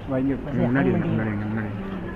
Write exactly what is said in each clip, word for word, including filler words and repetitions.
Banyak. Nadi, nadi, nadi.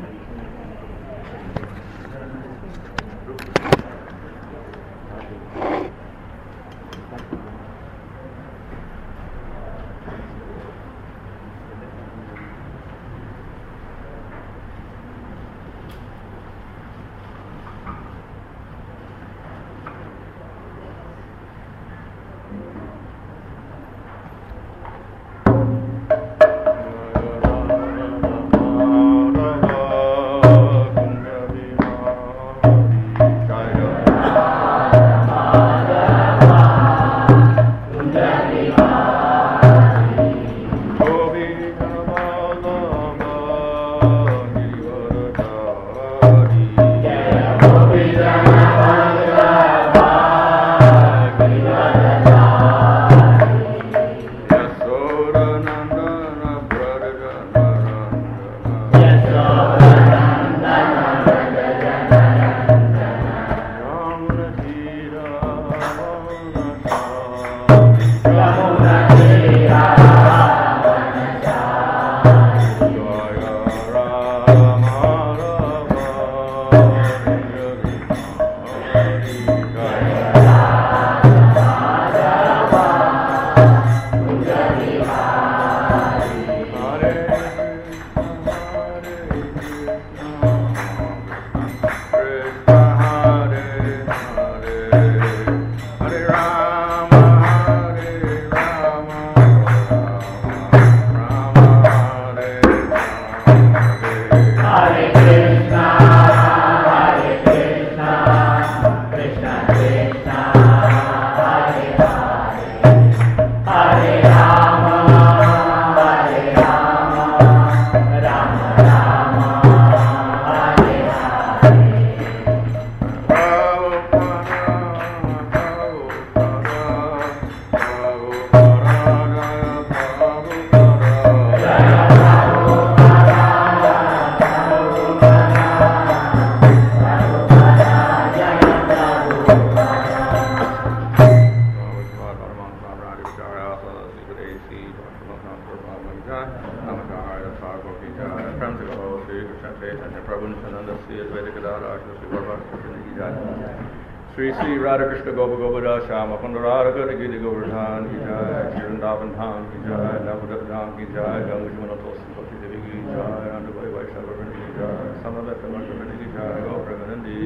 Sri Sri Radha Krishna Gopa Gopada Shama Kundararaka Gita Govardhan Ki Jai Shirandavan Dham Ki Jai Navudat Dham Ki Jai Gangujmana Tosi Bhakti Devi Ki Jai Andubai Vaishnava Vrindi Ki Jai Samadata Martavani Ki Jai Gopraganandi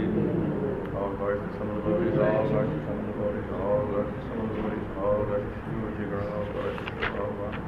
All glories to some of the devotees, all glories to some of the devotees, all glories to some of the devotees, all glories to Shiva Jigara, all glories to Shiva Bhagavan.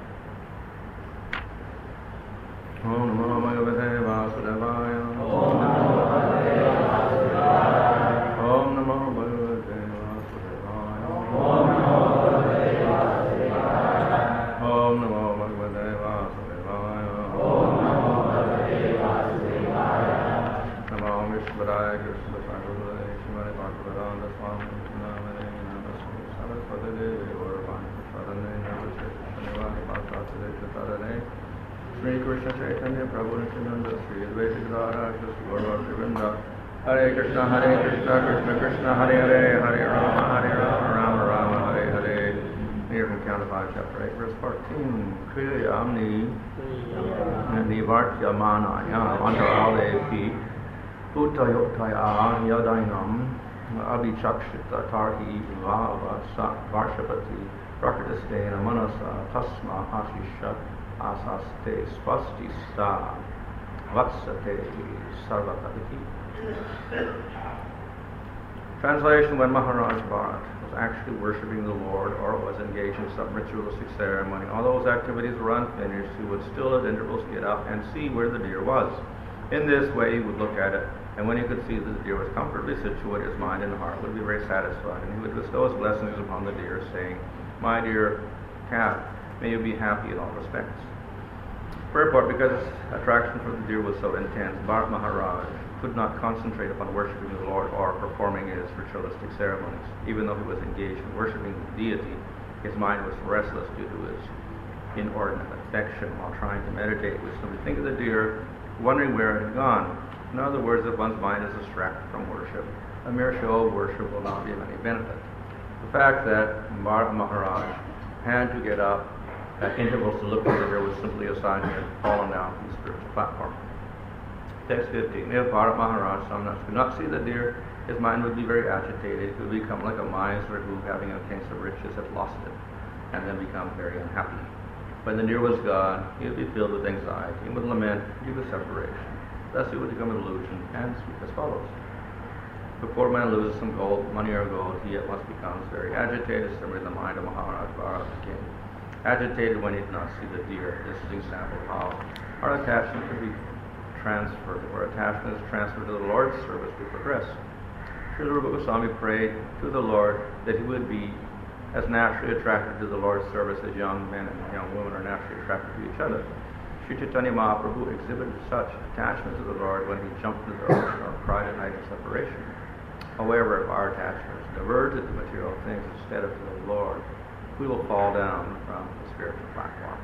Om Namo Bhagavate Vasudevaya. Om Namo Bhagavate Vasudevaya. Om Namo Bhagavate Vasudevaya. Om Namo Bhagavate Vasudevaya. Om Namo Bhagavate Vasudevaya. Om Namo Bhagavate Vasudevaya. Namo Vishwadaya Krishna Bhagavate Shrimad Bhagavatam Swami Namane Namaste Saraswati Devi Gauravani Sarane Namaste Shaniwani Bhakti Chatarane Sri Krishna Chaitanya Prabhu Nityananda Sri Advaita Gadadhara Shri Gaura Vrinda Hare Krishna Hare Krishna Krishna Krishna Hare Hare Hare Rama Hare Rama Rama Rama Hare Hare. Here from Count of Five, Chapter eight, Verse fourteen. Kriyamni Nivartya Manaya Antaraalepi Uttayotaya Yadainam Abhichakshita Tarhi Vava Varshapati Prakritastena Manasa Tasma Ashisha Asaste Swasti Sta Vatsate Sarvataviti. Translation: when Maharaj Bharat was actually worshipping the Lord or was engaged in some ritualistic ceremony, although his activities were unfinished, he would still at intervals get up and see where the deer was. In this way he would look at it, and when he could see that the deer was comfortably situated, his mind and heart would be very satisfied, and he would bestow his blessings upon the deer, saying, "My dear calf, may you be happy in all respects." Purport: because his attraction for the deer was so intense, Bharat Maharaj could not concentrate upon worshipping the Lord or performing his ritualistic ceremonies. Even though he was engaged in worshipping the deity, his mind was restless due to his inordinate affection while trying to meditate. We simply think of the deer, wondering where it had gone. In other words, if one's mind is distracted from worship, a mere show of worship will not be of any benefit. The fact that Bharat Maharaj had to get up At intervals to look for the deer was simply a sign he had fallen down from the spiritual platform. Text fifteen. If Bharat Maharaj Somnath could not see the deer, his mind would be very agitated. He would become like a miser who, having obtained some riches, had lost it, and then become very unhappy. When the deer was gone, he would be filled with anxiety and would lament due to separation. Thus he would become an illusion and speak as follows. If a poor man loses some gold, money or gold, he at once becomes very agitated, similar to the mind of Maharaj Bharat the king. Agitated when he did not see the deer. This is an example of how our attachment can be transferred, where attachment is transferred to the Lord's service to progress. Srila Rupa Goswami prayed to the Lord that he would be as naturally attracted to the Lord's service as young men and young women are naturally attracted to each other. Sri Chaitanya Mahaprabhu exhibited such attachment to the Lord when he jumped into the ocean or cried at night of separation. However, if our attachment is diverted to material things instead of to the Lord, we will fall down from the spiritual platform.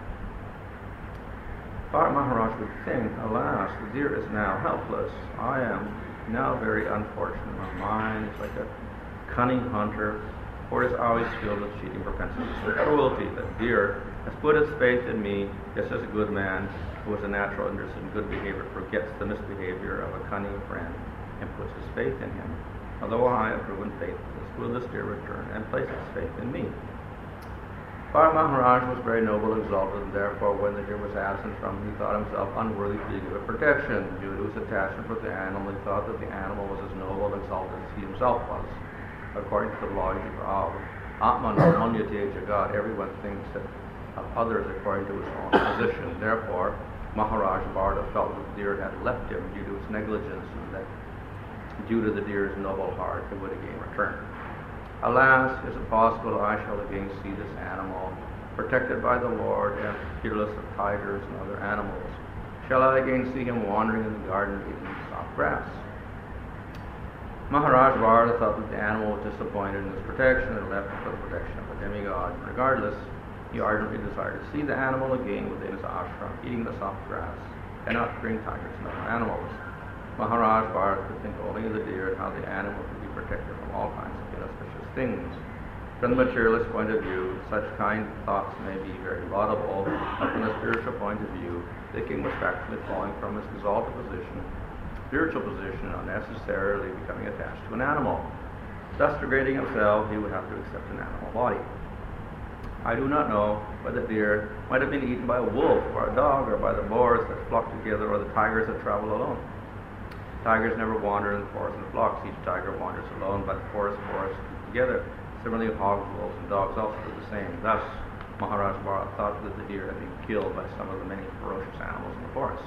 Bharat Maharaj would think, alas, the deer is now helpless. I am now very unfortunate. My mind is like a cunning hunter, for it is always filled with cheating propensities and cruelty. The deer has put its faith in me, just as a good man who is a natural interest in good behavior forgets the misbehavior of a cunning friend and puts his faith in him. Although I have proven faithless, will this deer return and place its faith in me? Bharat Maharaj was very noble and exalted, and therefore when the deer was absent from him, he thought himself unworthy to be given protection. Due to his attachment with the animal, he thought that the animal was as noble and exalted as he himself was. According to the logic of Atman Manyate Jagat, everyone thinks that of others according to his own position. Therefore, Maharaj Bharata felt that the deer had left him due to its negligence, and that due to the deer's noble heart, it would again return. Alas, is it possible I shall again see this animal, protected by the Lord and fearless of tigers and other animals? Shall I again see him wandering in the garden eating soft grass? Maharaj Bharata thought that the animal was disappointed in his protection and left for the protection of the demigod. Regardless, he ardently desired to see the animal again within his ashram, eating the soft grass, and not to bring tigers and other animals. Maharaj Bharata could think only of the deer and how the animal could be protected from all kinds of inauspicious things. From the materialist point of view, such kind thoughts may be very laudable, but from the spiritual point of view, the king was practically falling from his exalted position, spiritual position, and unnecessarily becoming attached to an animal. Thus degrading himself, he would have to accept an animal body. I do not know whether the deer might have been eaten by a wolf or a dog, or by the boars that flock together, or the tigers that travel alone. Tigers never wander in the forest in flocks. Each tiger wanders alone, but forest forests keep together. Similarly, hogs, wolves, and dogs also do the same. Thus, Maharaj Bharata thought that the deer had been killed by some of the many ferocious animals in the forest.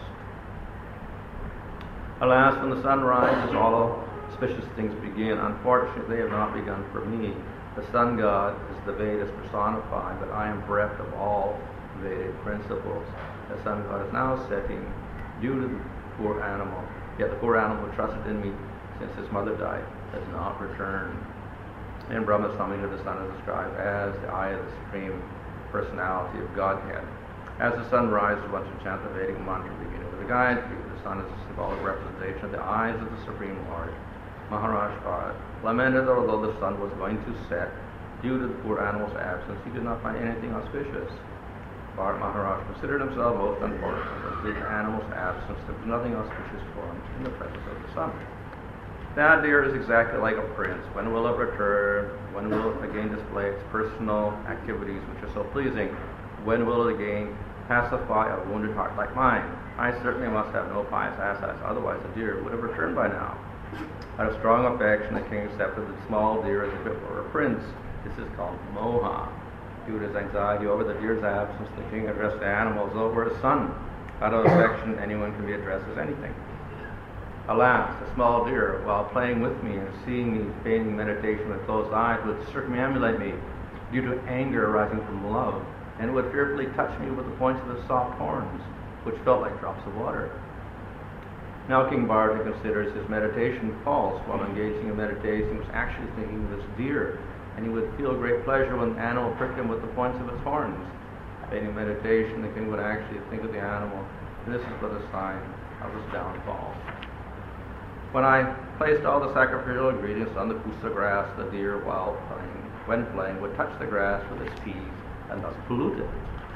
Alas, when the sun rises, all auspicious things begin. Unfortunately, they have not begun for me. The sun god is the Vedas personified, but I am bereft of all Vedic principles. The sun god is now setting due to the poor animal. Yet the poor animal who trusted in me since his mother died has not returned. In Brahma Samhita, the sun is described as the eye of the Supreme Personality of Godhead. As the sun rises, one should chant the Vedic mantra beginning with the Gayatri. The sun is a symbolic representation of the eyes of the Supreme Lord. Maharaj Bharata lamented that although the sun was going to set, due to the poor animal's absence, he did not find anything auspicious. Bharat Maharaj considered himself most unfortunate, but due to the animal's absence, there was nothing auspicious for him in the presence of the sun. That deer is exactly like a prince. When will it return? When will it again display its personal activities which are so pleasing? When will it again pacify a wounded heart like mine? I certainly must have no pious assets, otherwise the deer would have returned by now. Out of strong affection, the king accepted the small deer as if it were a prince. This is called moha. Due to his anxiety over the deer's absence, the king addressed the animal as though it were his son. Out of affection, anyone can be addressed as anything. Alas, the small deer, while playing with me and seeing me feigning meditation with closed eyes, would circumambulate me due to anger arising from love, and would fearfully touch me with the points of his soft horns, which felt like drops of water. Now King Bharata considers his meditation false. While engaging in meditation, he was actually thinking of this deer, and he would feel great pleasure when the animal pricked him with the points of its horns. Feigning meditation, the king would actually think of the animal, and this is but a sign of his downfall. When I placed all the sacrificial ingredients on the pusa grass, the deer, while playing, when playing, would touch the grass with its teeth and thus pollute it.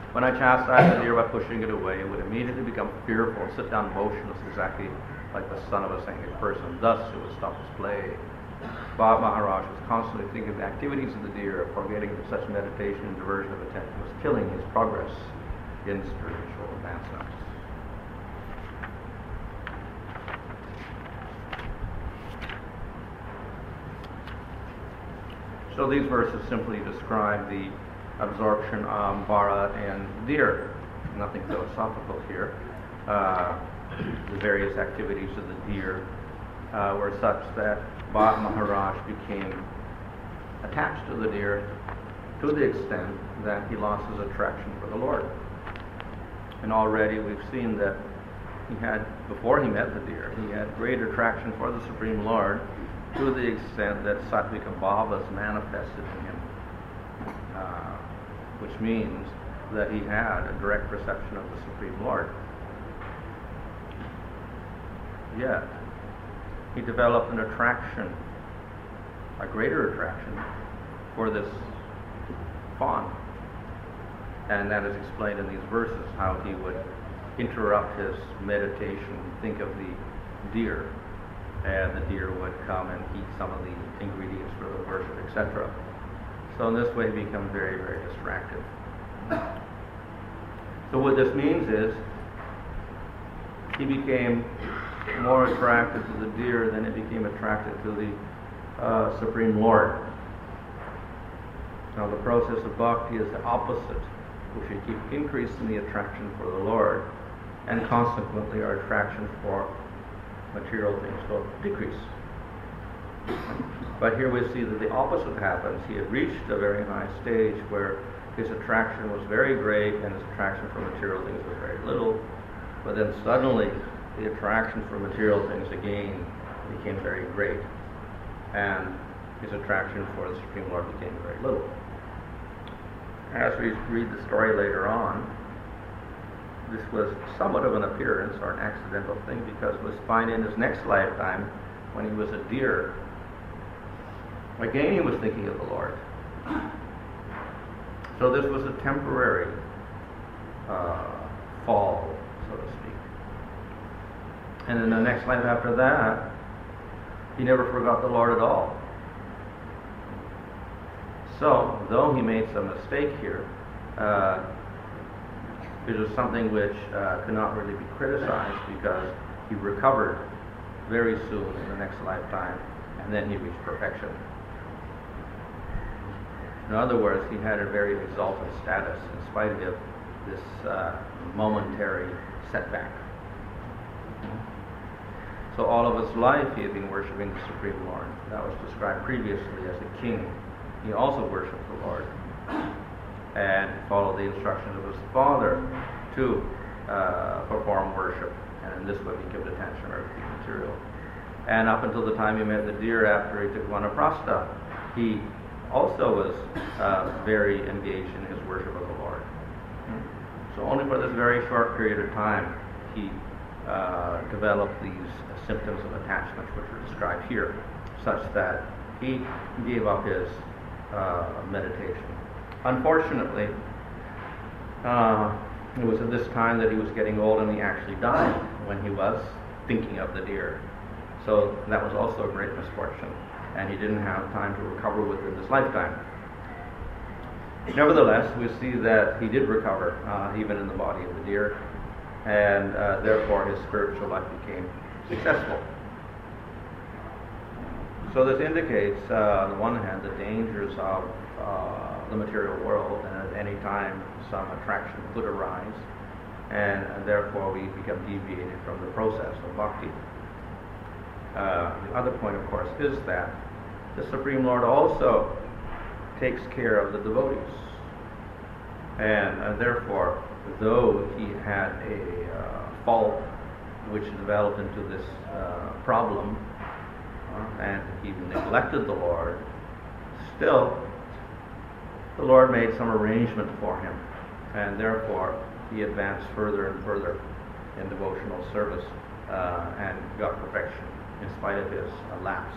When I chastised the deer by pushing it away, it would immediately become fearful and sit down motionless, exactly like the son of a saintly person. Thus, it would stop its play. Bharat Maharaj was constantly thinking of the activities of the deer, forgetting that such meditation and diversion of attention was killing his progress in spiritual advancement. So these verses simply describe the absorption of Bharat and deer. Nothing philosophical here. Uh, the various activities of the deer uh, were such that Bharat Maharaj became attached to the deer to the extent that he lost his attraction for the Lord. And already we've seen that he had, before he met the deer, he had great attraction for the Supreme Lord to the extent that Sattvika Bhavas manifested in him, uh, which means that he had a direct perception of the Supreme Lord. Yet, he developed an attraction, a greater attraction, for this fawn. And that is explained in these verses, how he would interrupt his meditation, think of the deer, and the deer would come and eat some of the ingredients for the worship, et cetera. So in this way, he becomes very, very distracted. So what this means is, he became more attracted to the deer than it became attracted to the uh, Supreme Lord. Now the process of bhakti is the opposite. We should keep increasing the attraction for the Lord, and consequently our attraction for material things will decrease. But here we see that the opposite happens. He had reached a very high stage where his attraction was very great and his attraction for material things was very little. But then suddenly the attraction for material things again became very great, and his attraction for the Supreme Lord became very little. As we read the story later on, this was somewhat of an appearance or an accidental thing, because it was fine in his next lifetime when he was a deer. Again, he was thinking of the Lord. So this was a temporary uh, fall, so to speak. And in the next life after that, he never forgot the Lord at all. So, though he made some mistake here, uh, it was something which uh, could not really be criticized, because he recovered very soon in the next lifetime, and then he reached perfection. In other words, he had a very exalted status in spite of this uh, momentary setback. So all of his life he had been worshiping the Supreme Lord. That was described previously as a king. He also worshipped the Lord and followed the instructions of his father to uh, perform worship, and in this way he kept attention on earthly material. And up until the time he met the deer after he took Vanaprastha, he also was uh, very engaged in his worship of the Lord. So only for this very short period of time he uh, developed these symptoms of attachment which are described here, such that he gave up his uh, meditation. Unfortunately, uh, it was at this time that he was getting old, and he actually died when he was thinking of the deer. So that was also a great misfortune, and he didn't have time to recover within this lifetime. Nevertheless, we see that he did recover, uh, even in the body of the deer, and uh, therefore his spiritual life became successful. So this indicates, uh, on the one hand, the dangers of uh, the material world, and at any time some attraction could arise, and, and therefore we become deviated from the process of bhakti. Uh, the other point, of course, is that the Supreme Lord also takes care of the devotees, and uh, therefore, though he had a uh, fault which developed into this uh, problem, uh, and he neglected the Lord, still the Lord made some arrangement for him, and therefore he advanced further and further in devotional service uh, and got perfection in spite of his uh, lapse.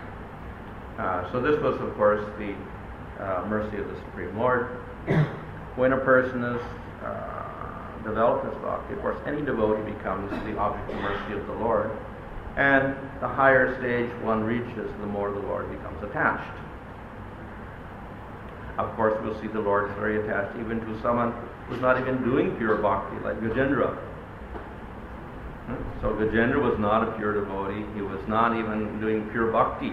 Uh, so this was, of course, the uh, mercy of the Supreme Lord. when a person has uh, developed this bhakti, of course, any devotee becomes the object of mercy of the Lord. And the higher stage one reaches, the more the Lord becomes attached. Of course, we'll see the Lord is very attached even to someone who's not even doing pure bhakti, like Gajendra. So Gajendra was not a pure devotee. He was not even doing pure bhakti.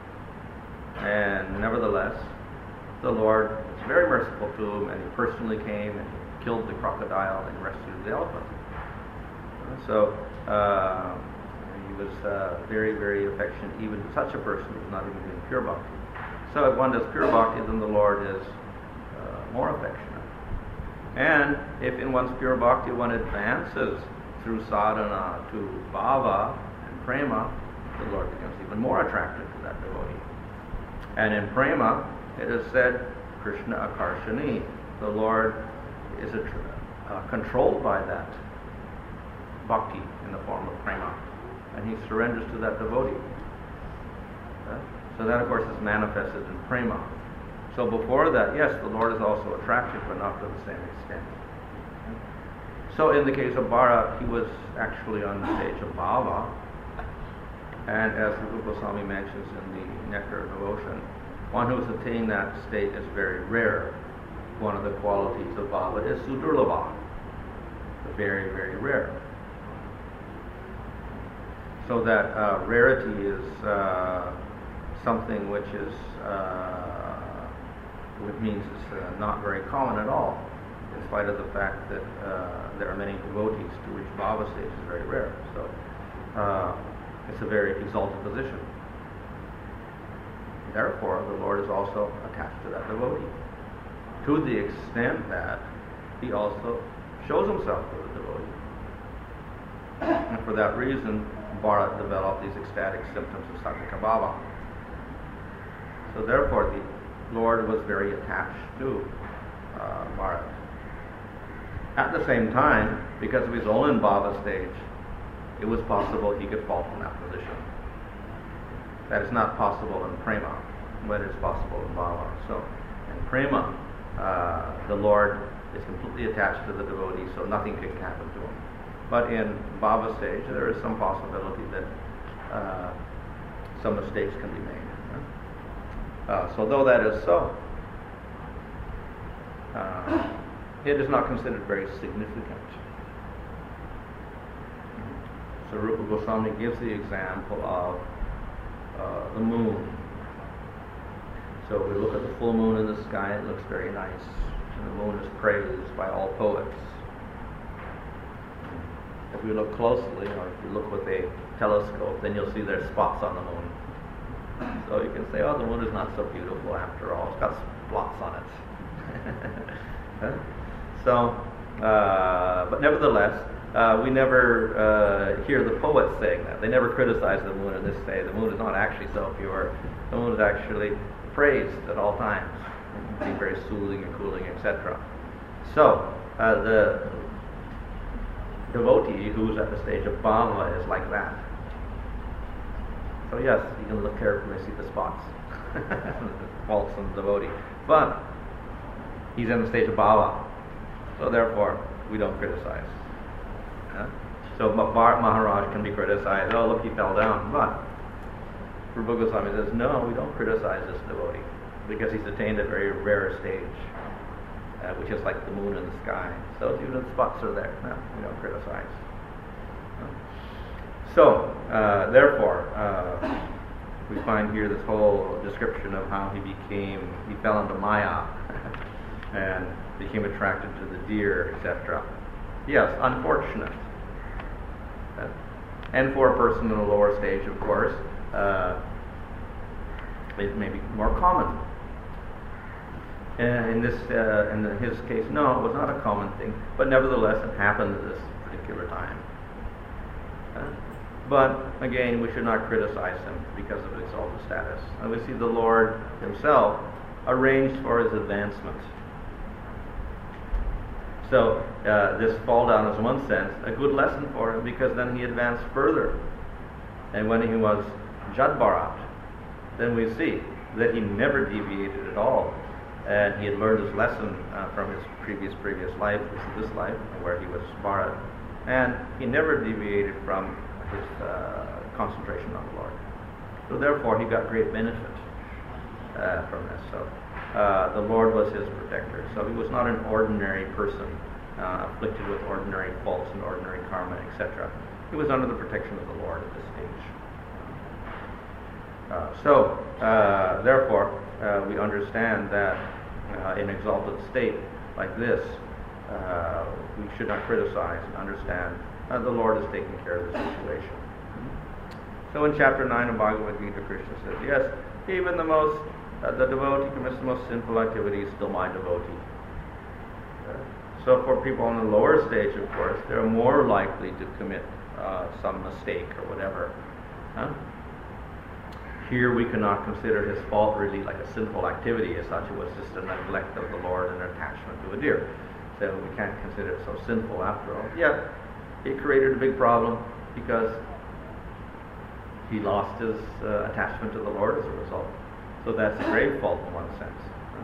And nevertheless, the Lord was very merciful to him, and he personally came and he killed the crocodile and rescued the elephant. So uh, he was uh, very, very affectionate even to such a person who was not even doing pure bhakti. So if one does pure bhakti, then the Lord is uh, more affectionate. And if in one's pure bhakti one advances through sadhana to bhava and prema, the Lord becomes even more attracted to that devotee. And in prema, it is said, Krishna akarshani, the Lord is a, uh, controlled by that bhakti in the form of prema, and he surrenders to that devotee. Uh, so that, of course, is manifested in prema. So before that, yes, the Lord is also attracted, but not to the same extent. So in the case of Bharat, he was actually on the stage of bhava, and as Rupa Goswami mentions in the Nectar of Devotion, one who has attained that state is very rare. One of the qualities of bhava is sudurlabha, very, very rare. So that uh, rarity is uh, something which is, uh, which means it's uh, not very common at all, in spite of the fact that uh, there are many devotees to which bhava stage is very rare. So uh, it's a very exalted position. Therefore, the Lord is also attached to that devotee, to the extent that he also shows himself to the devotee. And for that reason, Bharat developed these ecstatic symptoms of Sattva bhava. So therefore, the Lord was very attached to uh, Bharat. At the same time, because of his own bhava stage, it was possible he could fall from that position. That is not possible in prema, but it is possible in bhava. So in prema, uh, the Lord is completely attached to the devotee, so nothing can happen to him. But in bhava stage, there is some possibility that uh, some mistakes can be made. Uh, so though that is so, uh, it is not considered very significant. So Rupa Goswami gives the example of uh, the moon. So we look at the full moon in the sky, it looks very nice. And the moon is praised by all poets. If we look closely, or if you look with a telescope, then you'll see there's spots on the moon. So you can say, oh, the moon is not so beautiful after all. It's got spots on it. So, uh, but nevertheless, uh, we never uh, hear the poets saying that. They never criticize the moon and they say the moon is not actually so pure. The moon is actually praised at all times, being very soothing and cooling, et cetera. So, uh, the devotee who's at the stage of bhava is like that. So yes, you can look carefully and see the spots, faults in the devotee. But he's in the stage of bhava, so therefore we don't criticize. Yeah? So Bharat Maharaj can be criticized. Oh, look, he fell down. But Rupa Goswami says, no, we don't criticize this devotee because he's attained a very rare stage, uh, which is like the moon in the sky. So even the spots are there. No, we don't criticize. So, uh, therefore, uh, we find here this whole description of how he became, he fell into Maya and became attracted to the deer, et cetera. Yes, unfortunate. Uh, and for a person in a lower stage, of course, uh, it may be more common. And in this, uh, in his case, no, it was not a common thing, but nevertheless, it happened at this particular time. Uh, But again, we should not criticize him because of his exalted status. And we see the Lord himself arranged for his advancement. So uh, this fall down is, in one sense, a good lesson for him because then he advanced further. And when he was Jad Bharat, then we see that he never deviated at all and he had learned his lesson uh, from his previous previous life, this is this life, where he was Bharat, and he never deviated from his uh, concentration on the Lord. So therefore, he got great benefit uh, from this. So uh, the Lord was his protector. So he was not an ordinary person, uh, afflicted with ordinary faults and ordinary karma, et cetera. He was under the protection of the Lord at this stage. Uh, so, uh, therefore, uh, we understand that uh, in exalted state like this, uh, we should not criticize and understand uh, the Lord is taking care of the situation. So in chapter nine of Bhagavad Gita, Krishna says, yes, even the most, uh, the devotee commits the most sinful activity is still my devotee. Uh, so for people on the lower stage, of course, they're more likely to commit uh, some mistake or whatever. Huh? Here we cannot consider his fault really like a sinful activity as such. It was just a neglect of the Lord and an attachment to a deer. So we can't consider it so sinful after all. Yet, it created a big problem because he lost his uh, attachment to the Lord as a result. So that's a grave fault in one sense.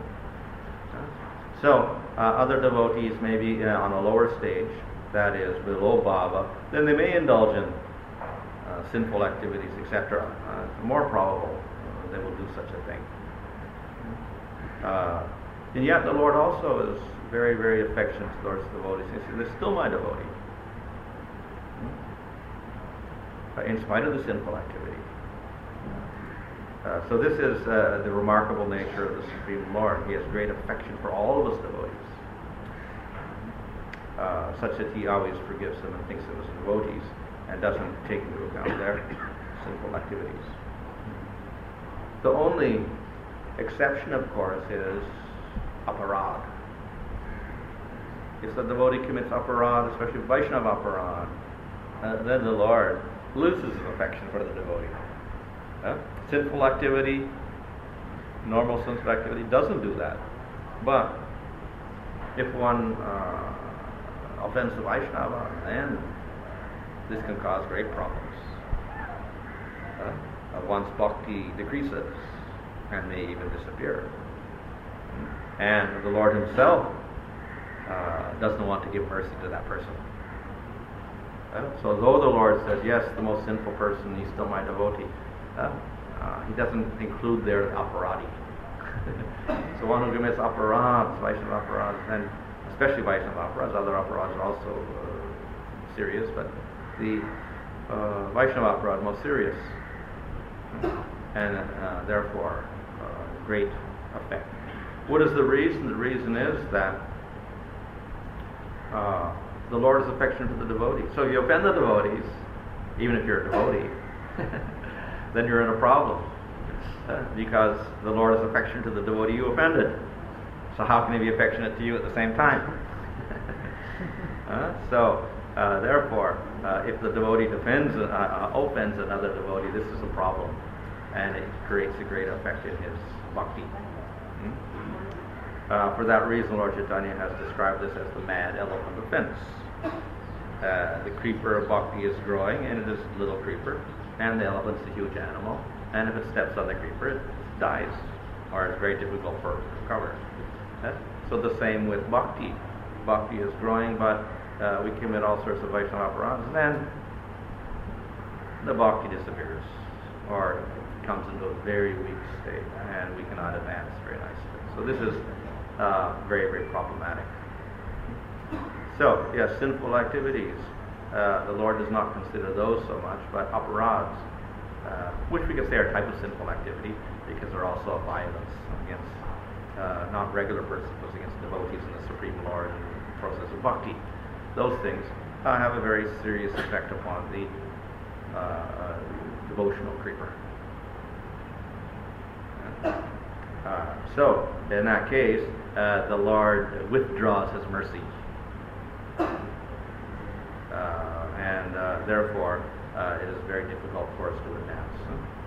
So, uh, other devotees may be uh, on a lower stage, that is, below bhava, then they may indulge in Uh, sinful activities, et cetera. Uh, it's more probable uh, they will do such a thing. Uh, and yet the Lord also is very, very affectionate towards devotees. He says, they're still my devotee. Uh, in spite of the sinful activity. Uh, so this is uh, the remarkable nature of the Supreme Lord. He has great affection for all of his devotees. Uh, such that he always forgives them and thinks of his devotees, and doesn't take into account their sinful activities. The only exception, of course, is aparad. If the devotee commits aparad, especially Vaishnava aparad, uh, then the Lord loses his affection for the devotee. Uh, sinful activity, normal sinful activity doesn't do that. But if one uh, offends the Vaishnava, then this can cause great problems. Uh, uh, one's bhakti decreases and may even disappear. And the Lord himself uh, doesn't want to give mercy to that person. Uh, so though the Lord says, yes, the most sinful person, he's still my devotee, uh, uh, he doesn't include there the aparadi. So one who commits aparads, Vaishnava aparads, and especially Vaishnava aparads, other aparads are also uh, serious, but the uh, Vaishnava aparad most serious, and uh, therefore uh, great effect. What is the reason? The reason is that uh, the Lord is affectionate to the devotee. So if you offend the devotees, even if you're a devotee, then you're in a problem, uh, because the Lord is affectionate to the devotee you offended. So how can he be affectionate to you at the same time? uh, so uh, therefore, uh, if the devotee defends, uh, uh, offends another devotee, this is a problem, and it creates a great effect in his bhakti. Hmm? Uh, for that reason, Lord Chaitanya has described this as the mad elephant offense. Uh, the creeper of bhakti is growing, and it is a little creeper, and the elephant's a huge animal, and if it steps on the creeper, it dies, or it's very difficult for it to recover. Uh, so the same with bhakti. Bhakti is growing, but uh, we commit all sorts of Vaishnava aparads, and then the bhakti disappears, or it comes into a very weak state, and we cannot advance very nicely. So this is uh, very, very problematic. So, yes, sinful activities. Uh, the Lord does not consider those so much, but aparads, uh, which we could say are a type of sinful activity, because they're also a violence against uh, not regular persons, but against devotees in the Supreme Lord and the process of bhakti. Those things uh, have a very serious effect upon the uh, uh, devotional creeper. Uh, so, in that case, uh, the Lord withdraws his mercy. Uh, and uh, therefore, uh, it is very difficult for us to advance.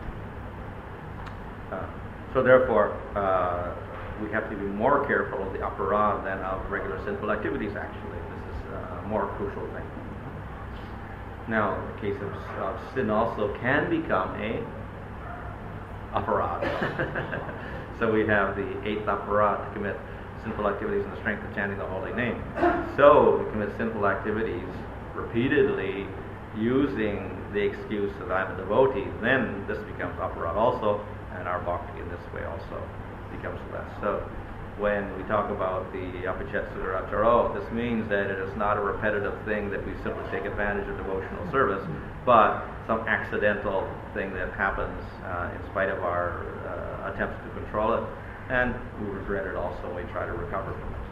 Uh, so therefore, uh, we have to be more careful of the aparad than of regular sinful activities, actually. This is a more crucial thing. Now, the case of, of sin also can become a aparad. So we have the eighth aparat to commit sinful activities in the strength of chanting the holy name. So we commit sinful activities repeatedly using the excuse that I'm a devotee, then this becomes aparat also, and our bhakti in this way also becomes less. So when we talk about the apichet sudaracharo, this means that it is not a repetitive thing that we simply take advantage of devotional service, but some accidental thing that happens uh, in spite of our uh, attempts to control it, and we regret it also when we try to recover from it.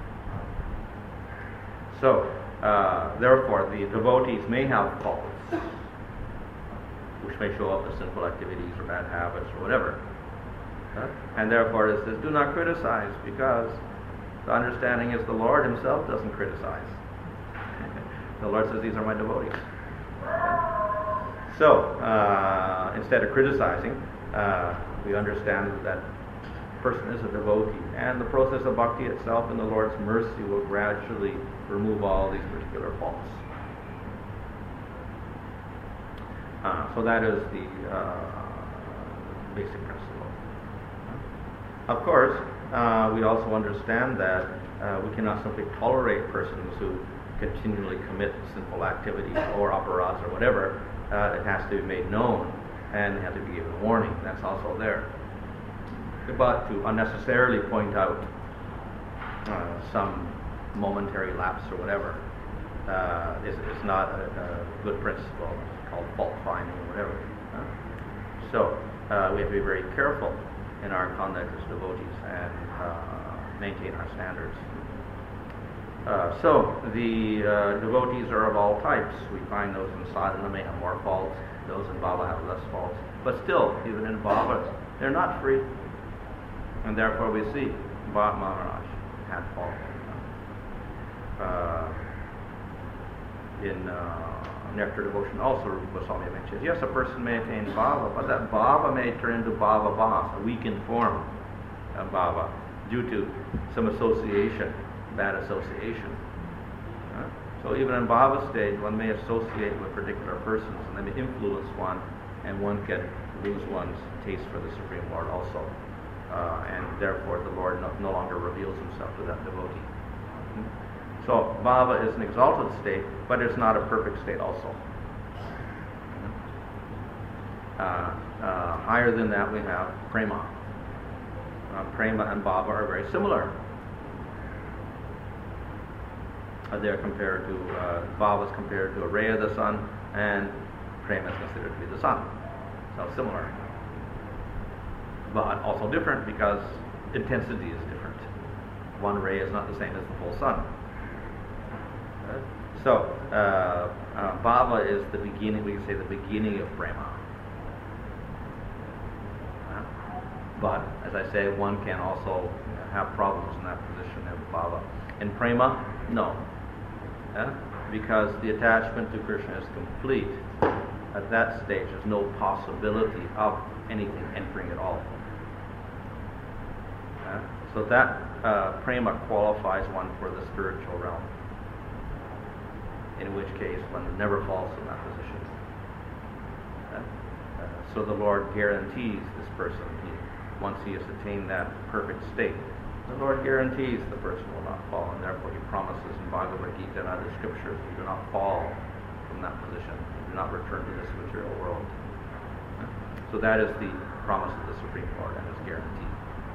So, uh, therefore, the devotees may have faults, which may show up as sinful activities or bad habits or whatever. Uh, and therefore it says, do not criticize, because the understanding is the Lord himself doesn't criticize. The Lord says, these are my devotees. Okay. So, uh, instead of criticizing, uh, we understand that that person is a devotee, and the process of bhakti itself in the Lord's mercy will gradually remove all these particular faults. Uh, so that is the uh, basic principle. Of course, uh, we also understand that uh, we cannot simply tolerate persons who continually commit sinful activities or aparats or whatever. Uh, it has to be made known, and they have to be given warning. That's also there. But to unnecessarily point out uh, some momentary lapse or whatever uh, is, is not a, a good principle. It's called fault finding or whatever. Uh, so uh, we have to be very careful in our conduct as devotees and uh, maintain our standards. Uh, so the uh, devotees are of all types. We find those in sadhana may have more faults, those in bhava have less faults, but still, even in bhava, they're not free. And therefore we see Bharat Maharaj had faults. Uh, in uh, Nectar Devotion also, Goswami mentions, yes, a person may attain bhava, but that bhava may turn into bhava vas, a weakened form of bhava, due to some association, bad association. Uh, so even in bhava stage, one may associate with particular persons, and they may influence one, and one can lose one's taste for the Supreme Lord also. Uh, and therefore the Lord no, no longer reveals himself to that devotee. So bhava is an exalted state, but it's not a perfect state also. Uh, uh, higher than that we have prema. Uh, prema and bhava are very similar. Uh, they're compared to, uh, bhava is compared to a ray of the sun, and prema is considered to be the sun. So similar. But also different because intensity is different. One ray is not the same as the full sun. So, uh, uh, bhava is the beginning, we can say the beginning of prema. Uh, but, as I say, one can also have problems in that position of bhava. In prema, no. Uh, because the attachment to Krishna is complete. At that stage, there's no possibility of anything entering at all. Uh, so that uh, prema qualifies one for the spiritual realm. In which case one never falls in that position. Uh, uh, so the Lord guarantees this person, he, once he has attained that perfect state, the Lord guarantees the person will not fall, and therefore he promises in Bhagavad Gita and other scriptures, you do not fall from that position, you do not return to this material world. Uh, so that is the promise of the Supreme Lord and his guarantee.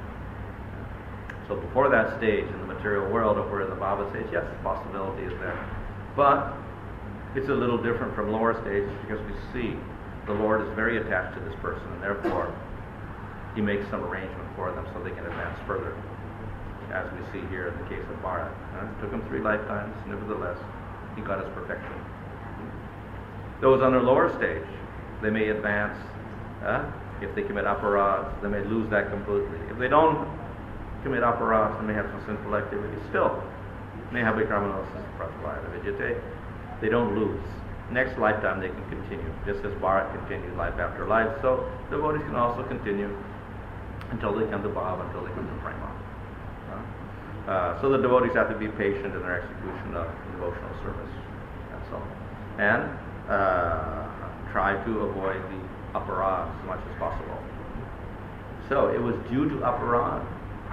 So before that stage in the material world, over in the bhava stage, yes, the possibility is there. But it's a little different from lower stages because we see the Lord is very attached to this person, and therefore he makes some arrangement for them so they can advance further. As we see here in the case of Bharat. Uh, it took him three lifetimes, nevertheless, he got his perfection. Those on the lower stage, they may advance. Uh, if they commit aparats, they may lose that completely. If they don't commit aparats, they may have some sinful activity. Still, may have Vikramanosis Pratvaya Vijate. They don't lose. Next lifetime they can continue, just as Bharat continued life after life. So devotees can also continue until they come to Bhava, until they come to Prema. Uh, uh, so the devotees have to be patient in their execution of devotional service. That's all. And uh, try to avoid the aparats as much as possible. So it was due to aparad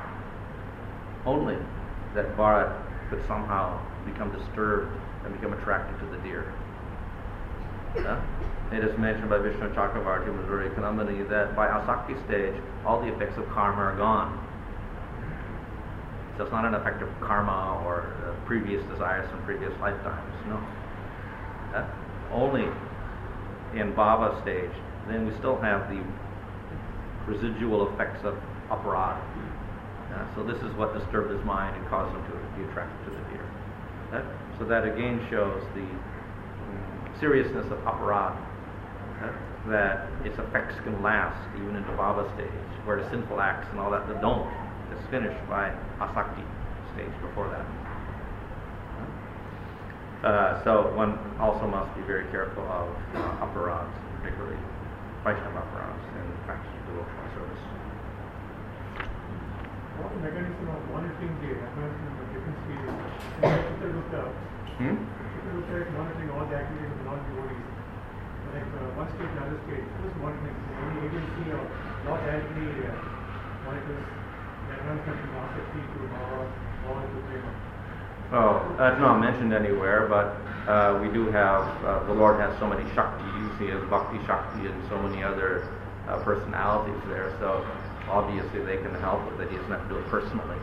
only that Bharat could somehow become disturbed and become attracted to the deer. Yeah? It is mentioned by Vishnu Chakravarti Madhuri Kanamani that by Asakti stage, all the effects of karma are gone. So it's not an effect of karma or uh, previous desires from previous lifetimes, no. Yeah? Only in Bhava stage, then we still have the residual effects of aparad. Yeah? So this is what disturbed his mind and caused him to be attracted to the deer. Yeah? So that again shows the um, seriousness of aparad. Uh, that its effects can last even into Bhava stage, where the sinful acts and all that, that don't. It's finished by Asakti stage before that. Uh, so one also must be very careful of uh, aparads, particularly Vaishnava aparads in practice of devotional service. What the mechanism of monitoring the advancement of different stages? Chitraduta, Hmm? Chitraduta is monitoring all the activities of non-devotees. Like uh, one state, another state, who's monitoring? Any agency or law directly uh, monitors the advancement from Asakti to Bhava, Bhava to Prema. Oh, that's not mentioned anywhere, but uh, we do have, uh, the Lord has so many Shaktis, He has Bhakti Shakti and so many other uh, personalities there, so obviously they can help with it. He doesn't have to do it personally.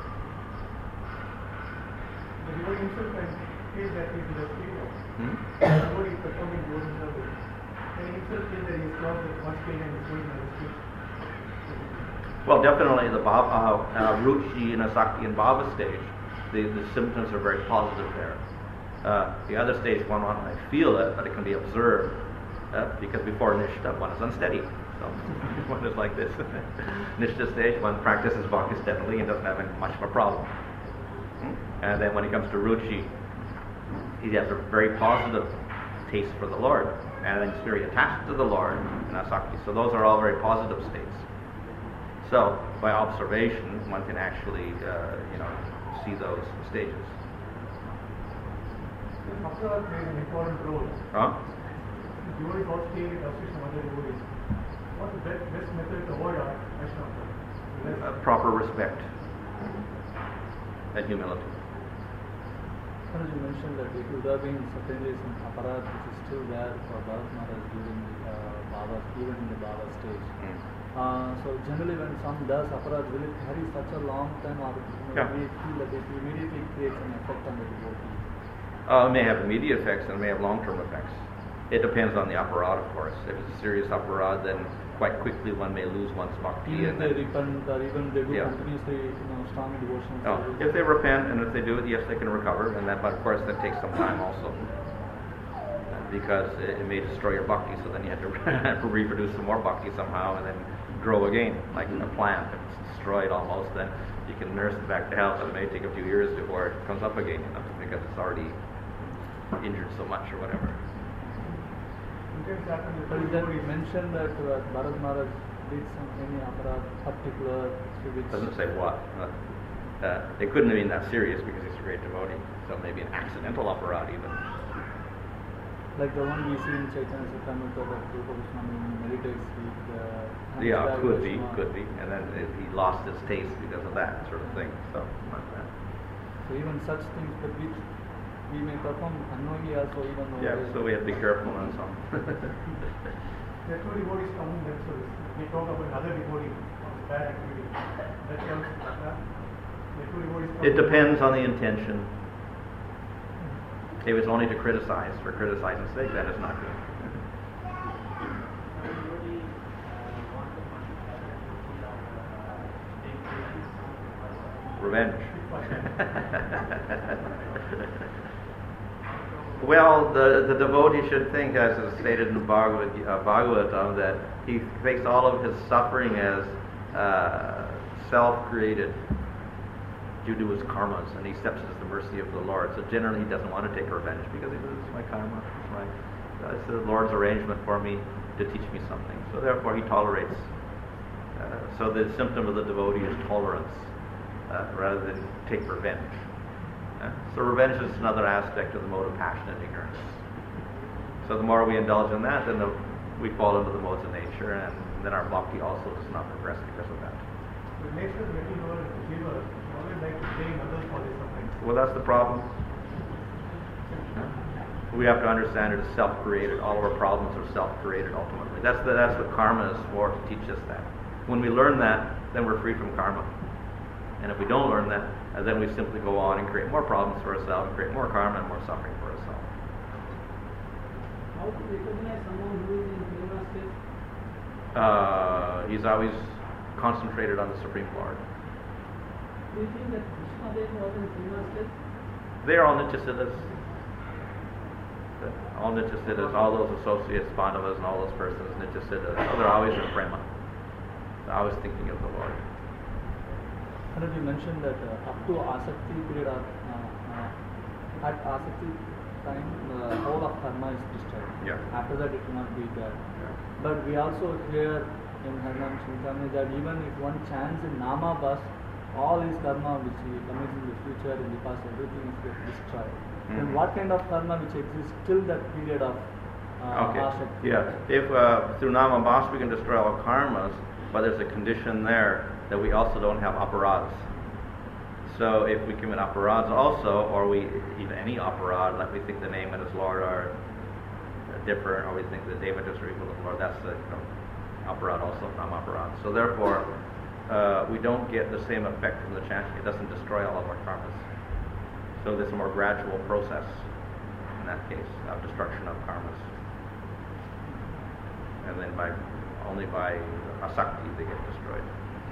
The devotee himself can feel that he is in the state of Hmm? the devotee is performing devotional service. Can he himself feel that he is crossed with one state and is going to another state? Well, definitely the Bhava, uh, uh, Ruchi and Asakti and Bhava stage, the, the symptoms are very positive there. Uh, the other stage, one, one might feel it, but it can be observed, uh, because before Nishta, one is unsteady. So one is like this. Nishta stage, one practices bhakti steadily and doesn't have any, much of a problem. Hmm? And then when it comes to Ruchi, he has a very positive taste for the Lord, and then he's very attached to the Lord in Asakti. So those are all very positive states. So by observation, one can actually, uh, you know, see those stages. Apara plays an important role. Huh? The devotees all stay with association of other devotees. What's the best, best method to avoid our Vaishnava? Uh, proper respect and humility. As you mentioned that it would have been certainly some aparat which is still there for Bharat Maharaj during uh, Bhava, even in the Bhava stage. Mm. Uh, so generally when some does aparat, will it carry such a long time, or you know, Yeah. we feel that it immediately creates an effect on the devotee? Uh, it may have immediate effects and it may have long-term effects. It depends on the aparat, of course. If it's a serious aparat, then quite quickly one may lose one's bhakti. Even if and they then- repent or even they do Yeah. continuously, you know, strong devotional No, service. if they repent and if they do it, yes, they can recover, and that, but of course, that takes some time also, because it, it may destroy your bhakti. So then you have to, have to reproduce some more bhakti somehow, and then grow again, like a plant. If it's destroyed almost, then you can nurse it back to health. It may take a few years before it comes up again, you know, because it's already injured so much or whatever. Sometimes happen with But the is that devotees. mentioned that uh, Bharat Maharaj did some any aparat particular to which Doesn't say what. Uh, uh, it couldn't have been that serious because he's a great devotee. So maybe an accidental aparat even. like the one we see in Chaitanya Charitamrita that Rupa Goswami meditates with uh, Yeah, Hunchback could be, Vaishnava. could be. And then it, he lost his taste because of that sort of thing. So, like that. So even such things that which we may perform unknowingly also, even though Yeah, we- so we have to be careful on some. There are two devotees coming themselves. We talk about another devotee on his bad activity. That counts. Uh, the two devotees come It depends on the intention. If it's only to criticize for criticizing's sake, that is not good. Revenge. Well, the, the devotee should think, as is stated in Bhagavad, uh, Bhagavatam, that he takes all of his suffering as uh, self-created due to his karmas, and he accepts it as the mercy of the Lord. So generally he doesn't want to take revenge because he says, it's my karma, it's, my, uh, it's the Lord's arrangement for me to teach me something. So therefore he tolerates. Uh, so the symptom of the devotee is tolerance, uh, rather than take revenge. Uh, so revenge is another aspect of the mode of passion and ignorance. So the more we indulge in that, then the, we fall into the modes of nature, and then our bhakti also does not progress because of that. The nature when you are a giver, you always like to blame others for their suffering. Well, that's the problem. We have to understand it is self-created. All of our problems are self-created ultimately. That's the, that's what karma is for, to teach us that. When we learn that, then we're free from karma. And if we don't learn that, uh, then we simply go on and create more problems for ourselves, and create more karma and more suffering for ourselves. How to recognize someone who is in prema state? Uh, he's always concentrated on the Supreme Lord. Do you think that Krishna Dev was in prema state? They are all Nityasiddhas. All Nityasiddhas, all those associates, Pandavas, and all those persons, Nityasiddhas. So they're always in prema. They're always thinking of the Lord. Maharaj, you mentioned that uh, up to Asakti period of, uh, uh, at Asakti time, the whole of karma is destroyed. Yeah. After that, it will not be there. Yeah. But we also hear in Harinam Chintamani that even if one chants in Nama Bas, all his karma which he commits in the future, in the past, everything is get destroyed. Mhm. Then what kind of karma which exists till that period of uh, Okay. Asakti? Yeah. If uh, through Nama Bas we can destroy all karmas, but there's a condition there that we also don't have aparads. So if we commit aparads also, or we even any aparad, like we think the name and his Lord are different, or we think the devatas are equal to the Lord, that's the you know, aparad also, Nama aparad. So therefore, uh, we don't get the same effect from the chanting. It doesn't destroy all of our karmas. So there's a more gradual process in that case of destruction of karmas. And then by only by asakti they get destroyed.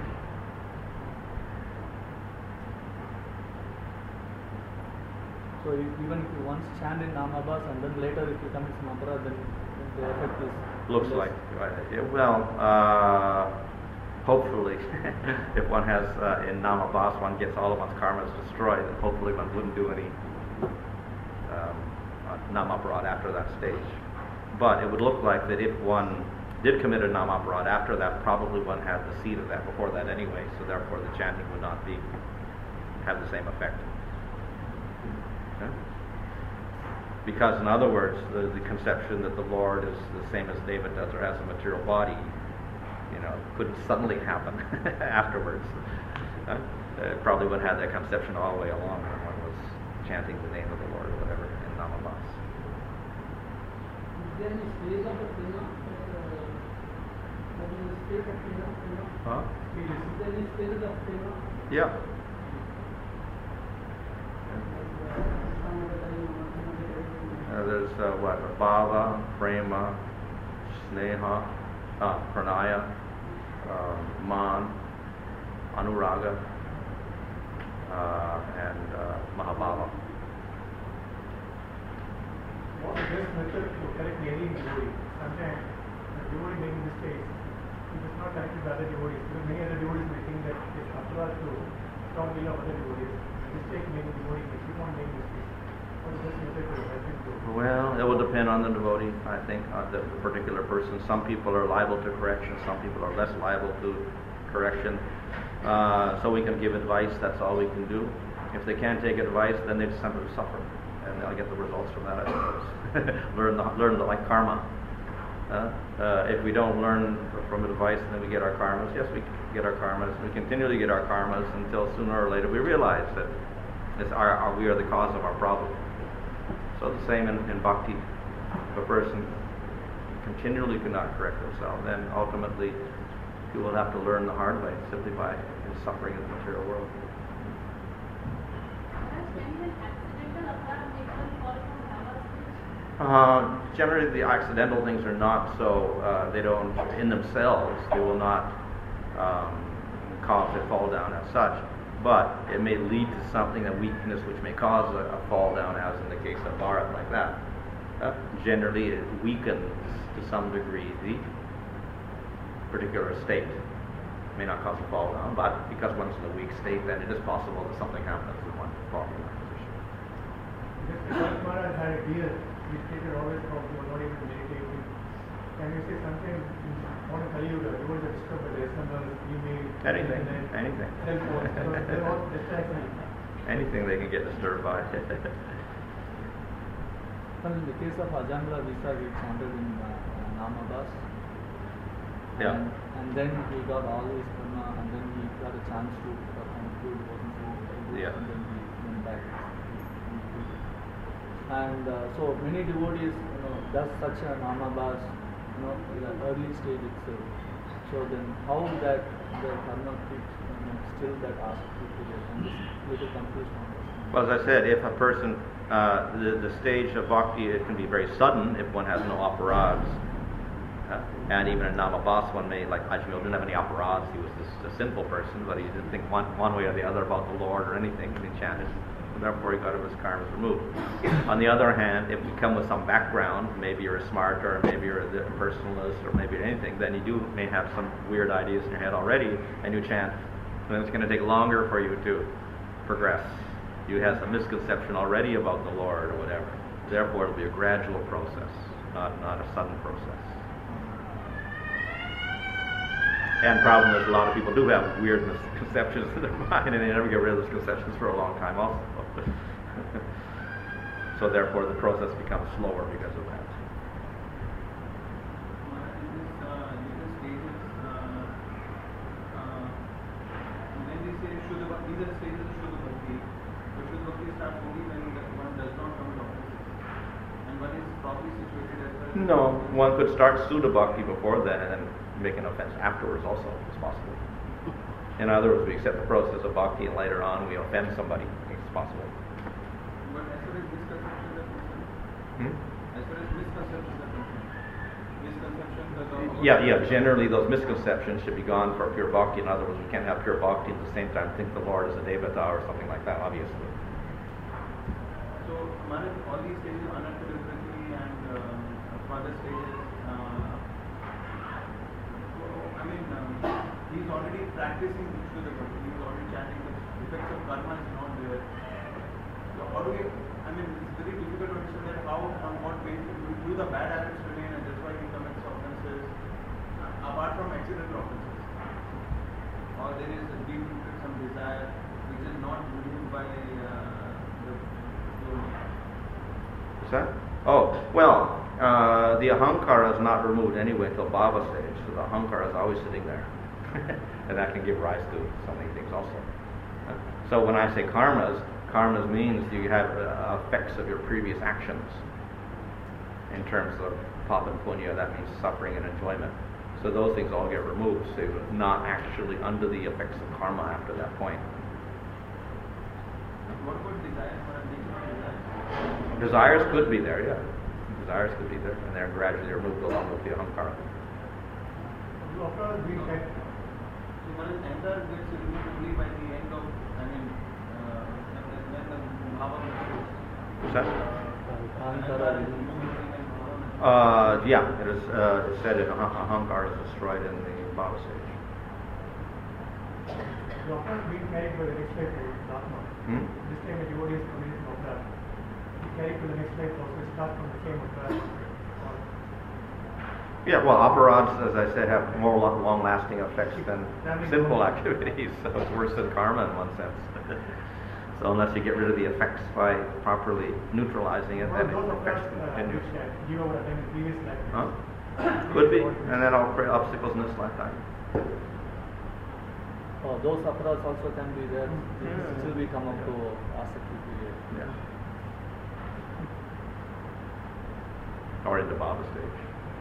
So if, even if you once chant in Namabas and then later if you commit some aparad, then the effect is Looks less. like, uh, yeah, well, uh, hopefully, if one has uh, in Namabas, one gets all of one's karmas destroyed, then hopefully one wouldn't do any um, uh, Namaparad after that stage. But it would look like that if one did commit a Namaparad after that, probably one had the seed of that before that anyway, so therefore the chanting would not be have the same effect. Okay? Because, in other words, the, the conception that the Lord is the same as David does or has a material body, you know, couldn't suddenly happen afterwards. Uh, it probably would have had that conception all the way along when one was chanting the name of the Lord or whatever in Namabas. Is there any stage of the prema? That is the stage of prema? prema? Huh? Is there any stage of prema? Yeah. Uh, there's uh, what? Bhava, Prema, Sneha, uh, Pranaya, uh, Man, Anuraga, uh, and uh, Mahabhava. What's the best method to correct any devotee? Sometimes the devotee making mistakes, it is not corrected by other devotees. Because many other devotees may think that it is apart to strong will of other devotees. Mistake making devotee may keep on making mistakes. What is the best method to help him to? Well, it will depend on the devotee, I think, on the particular person. Some people are liable to correction, some people are less liable to correction. Uh, so we can give advice, that's all we can do. If they can't take advice, then they just simply suffer. And they'll get the results from that, I suppose. learn the, learn the, like karma. Uh, uh, if we don't learn from advice, then we get our karmas. Yes, we get our karmas. We continually get our karmas until sooner or later we realize that it's our, our, we are the cause of our problem. So the same in, in bhakti. If a person continually cannot correct himself, then ultimately he will have to learn the hard way, simply by his suffering in the material world. Uh, generally, the accidental things are not so, uh, they don't, in themselves, they will not um, cause a fall down as such, but it may lead to something, a weakness, which may cause a, a fall down, as in the case of Bharat, like that. Uh, generally, it weakens to some degree the particular state. It may not cause a fall down, but because one's in a weak state, then it is possible that something happens and one falls in that position. Because Maharaj had a deer, we stated always from you were not able to meditate. Can you say something? I want to tell you that you were disturbed by the S M S, email, Anything, internet, anything. cell phone. So they're all distracting. Anything they can get disturbed by. Well, in the case of Ajamla Visa, we chanted in uh, Namabas. Yeah. And, and then he got all his karma, and then he got a chance to perform good devotees, Yeah. and then he went back. And uh, so many devotees, you know, does such a namabhas, you know, in the early stage itself. So then, how that the karma keeps, you know, still that asking period, and this little confused on this. Well, as I said, if a person, uh, the, the stage of bhakti, it can be very sudden if one has no aparads. Uh, and even in Namabhas, one may, like Ajmal didn't have any aparads, he was just a sinful person, but he didn't think one, one way or the other about the Lord or anything, and he chanted. Therefore, he got his karmas removed. On the other hand, if you come with some background, maybe you're a smart, or maybe you're a personalist, or maybe anything, then you do may have some weird ideas in your head already, and you chant, then it's going to take longer for you to progress. You have some misconception already about the Lord or whatever. Therefore, it'll be a gradual process, not not a sudden process. And problem is, a lot of people do have weird misconceptions in their mind, and they never get rid of those conceptions for a long time also. So therefore, the process becomes slower because of that. In this uh, later stages, uh, uh, when we say Shuddha Bhakti, these are stages of Shuddha Bhakti. But Shuddha Bhakti starts only when one does not commit offenses. And one is properly situated as well. No, one could start Sudha Bhakti before then and then make an offense afterwards also, it's possible. In other words, we accept the process of bhakti and later on we offend somebody. It's possible. But as far as misconceptions are concerned, Hmm? as far as misconceptions are concerned, misconceptions are the Yeah, yeah, generally those misconceptions should be gone for pure bhakti. In other words, we can't have pure bhakti at the same time think the Lord is a devata or something like that, obviously. So, Maharaj, all these stages, Anartha Viprathi and um, further stages, uh, so, I mean, um, he's already practicing Shuddha Bhakti, he's already chanting, the effects of karma is not there. So, how do we, I mean, it's very difficult to understand that how, on what basis, do, do the bad habits remain and that's why he commits offenses, uh, apart from accidental offenses? Or there is a deep rooted some desire which is not removed by uh, the What's that? Oh, well, uh, the ahankara is not removed anyway until bhava stage, so the ahankara is always sitting there. And that can give rise to so many things also. Uh, So when I say karmas, karmas means you have uh, effects of your previous actions. In terms of papa and punya, that means suffering and enjoyment. So those things all get removed, so you're not actually under the effects of karma after that point. What about desire? What are nature of desire? Desires could be there, yeah. Desires could be there, and they're gradually removed along with the ahankara. After we check, So Maharaj, anger gets removed only by the end of, I mean, uh, when when the bhava matures. What's that? Ahankara Anger is is- removed only when bhava matures. Uh, yeah, it is uh, it's said in ah- ahankara is destroyed in the bhava stage. the offense being carried by the next life to Dharma. Hmm? This time the devotee is committed to Uprat. He carried to the next life also start from the same Uprat. Yeah, well, aparads, as I said, have more lo- long-lasting effects than sinful activities, so it's worse than karma in one sense. So unless you get rid of the effects by properly neutralizing it, then Those the effects Uprats, uh, continue. which uh, give over in the previous life. Huh? Could be, and then I'll create obstacles in this lifetime. Oh, those aparas also can be there. Yeah. Still we come up to asakti period. Yeah. Or into bhava stage.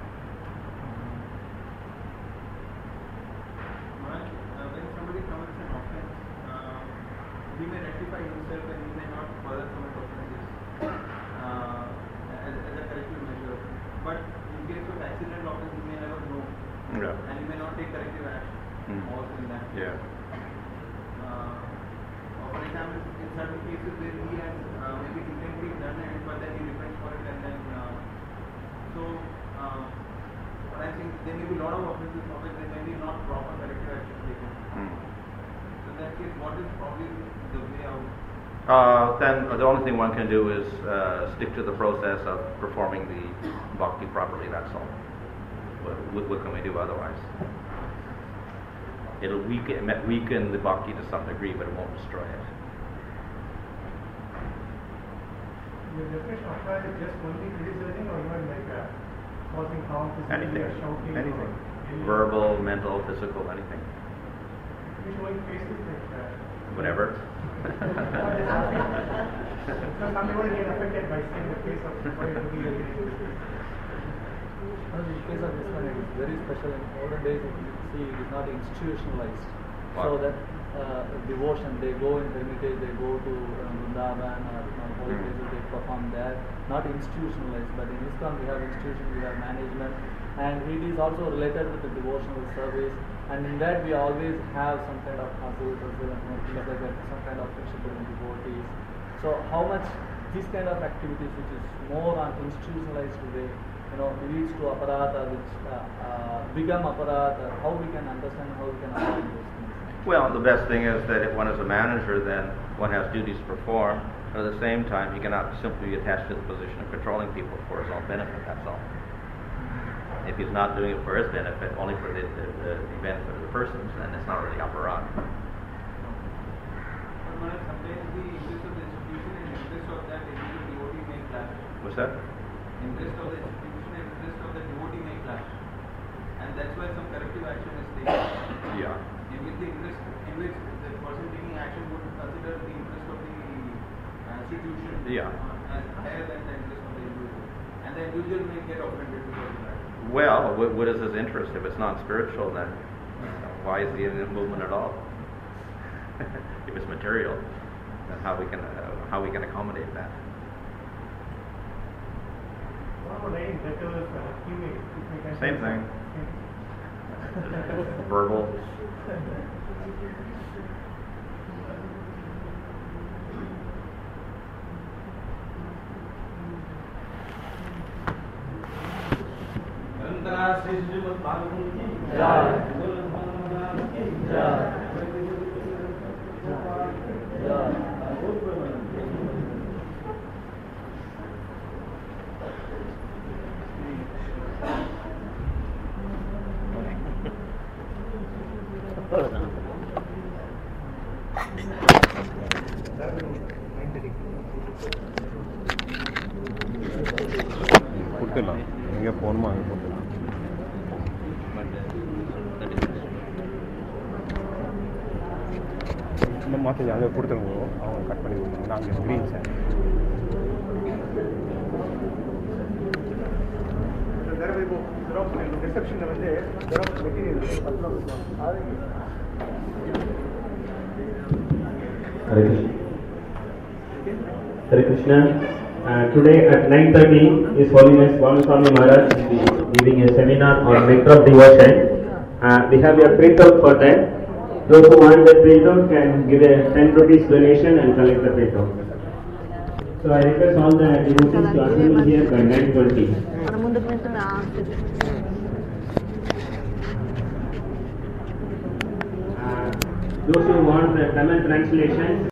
Maharaj, uh, when somebody commits an offense, uh, he may rectify himself and he may not further commit offenses uh, as, as a corrective measure. But in case of accidental offense, he may never know Yeah. and he may not take corrective action Hmm. also in that. Yeah. Uh, or for example, in certain cases where he has uh, maybe intently done it, but then he repents for it, and then uh, so uh, what I'm saying, there may be a lot of offenses for which there may be not proper corrective action taken. Hmm. So in that case, what is probably the way out? Uh, then the only thing one can do is uh, stick to the process of performing the bhakti properly, that's all. What, what, what can we do otherwise? It'll weaken, weaken the bhakti to some degree, but it won't destroy it. The definition of Uprat is just only criticizing or even like uh, causing harm physically Anything, or shouting anything. or Any- Verbal, mental, physical, anything. Maybe showing faces like that. Whatever. So some people get affected by seeing the face of somebody to be a No, the case of this one, it is very special. In olden days, if you see, it is not institutionalized. So Wow. that uh, devotion, they go in hermitage, they go to um, Vrindavan or you know, holy Mm. places, they perform there. Not institutionalized, but in ISKCON we have institution, we have management, and it is also related with the devotional service. And in that we always have some kind of hustle, hustle, and you know, things like that, some kind of friendship between devotees. So how much this kind of activities, which is more on institutionalized way, you know, leads to aparatha, which uh, uh, become aparatha, how we can understand, how we can avoid those things. Well, the best thing is that if one is a manager, then one has duties to perform. But at the same time, he cannot simply be attached to the position of controlling people for his own benefit, that's all. If he's not doing it for his benefit, only for the, the, the benefit of the persons, then it's not really aparatha. But Maharaj, sometimes the interest of the institution and interest of that individual devotee may clash. What's that? Interest of the institution and interest of the devotee may clash. And that's why some corrective action is taken. Yeah. In which the interest, in which the person taking action would consider the interest of the uh, institution Yeah. uh, as higher than the interest of the individual. And the individual may get offended because of that. Well, what, what is his interest? If it's not spiritual, then uh, why is he in the movement at all? If it's material, then how we can uh, how we can accommodate that? What about writing letters, uh, email? If we can- Same thing. Verbal. கொடுத்துடலாம் எங்கே போகணுமோ அங்கே கொடுத்துடலாம் இந்த மாதம் அங்கே கொடுத்துருங்க அவங்க கட் பண்ணி கொடுத்தாங்க நாங்கள் க்ரீன் சார் ரிசப்ஷனில் வந்து Xerox material Hare Krishna. Hare Krishna. Uh, today at nine thirty, His Holiness Vamaswami Maharaj will be giving a seminar on nectar of devotion. Uh, we have a printout for that. Those who want the printout can give a ten rupees donation and collect the printout. So I request all the devotees to assemble here by nine twenty. Uh, those who want the Tamil translation,